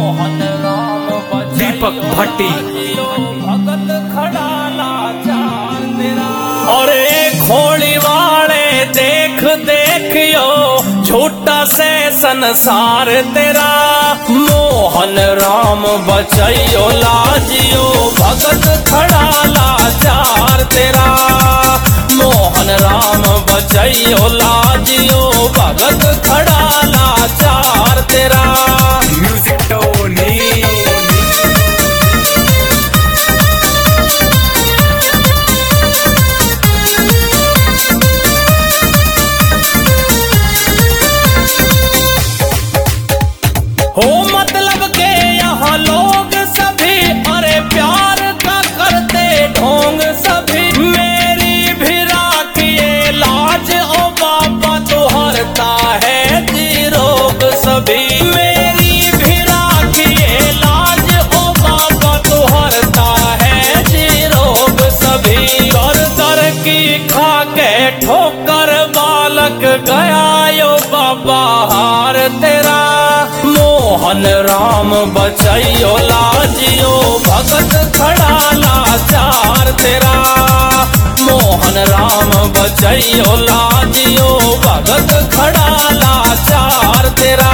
मोहन राम दीपक भट्टी। भगत खड़ा लाचार तेरा। और खोली वाले देख देखियो झूठा से संसार तेरा। मोहन राम बचाइयो लाजियो भगत खड़ा लाचार तेरा। मोहन राम बचाइयो लाजियो भगत खड़ा लाचार तेरा। Music Tony. हो मतलब के यहाँ लोग सभी अरे प्यार का करते ढोंग सभी। मेरी भी राखिए लाज ओ बाबा तो हरता है जी रोग सभी। मेरी भी राखिए लाज ओ बाबा तो हरता है जी रोग सभी। दर दर की खा के ठोकर बालक गया यो बाबा हार तेरा। मोहन राम बचाइयो लाजियो भगत खड़ा लाचार तेरा। मोहन राम बचाइयो लाजियो भगत खड़ा लाचार तेरा।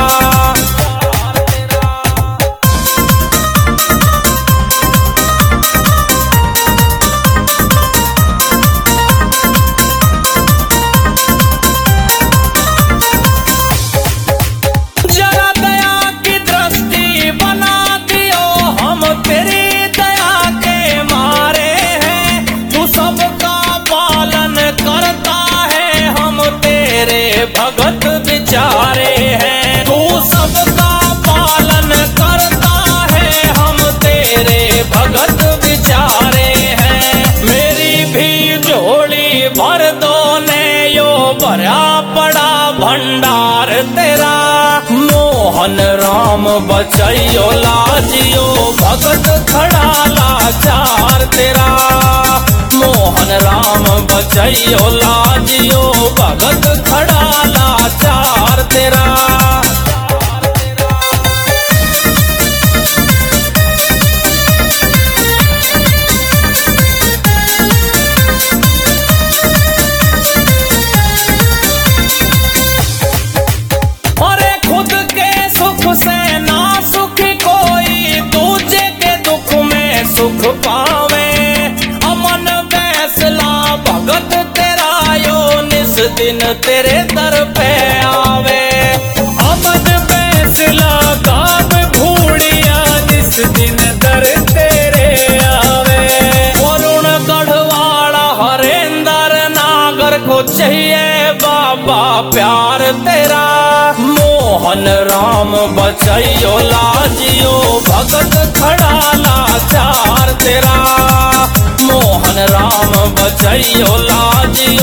भगत बिचारे हैं तू सबका पालन करता है। हम तेरे भगत बिचारे हैं। मेरी भी झोली भर दो ने यो भरा पड़ा भंडार तेरा। मोहन राम बचाइयो लाजियो भगत खड़ा लाचार तेरा। मोहन राम बचाइयो लाजियो भगत खड़ा लाचार तेरा। अरे खुद के सुख से ना सुखी कोई दूजे के दुख में सुख पावे। अमन फैसला भगत तेरा यो निस दिन तेरे दर पे आवे। अमन फैसला गाव भूड़िया जिस दिन दर तेरे आवे। वरुण गढ़वाड़ा हरेंद्र नागर को चाहिए बाबा प्यार तेरा। मोहन राम बचाइयो लाजियो भगत खड़ा लाचार तेरा। मोहन राम बचाइयो लाजियो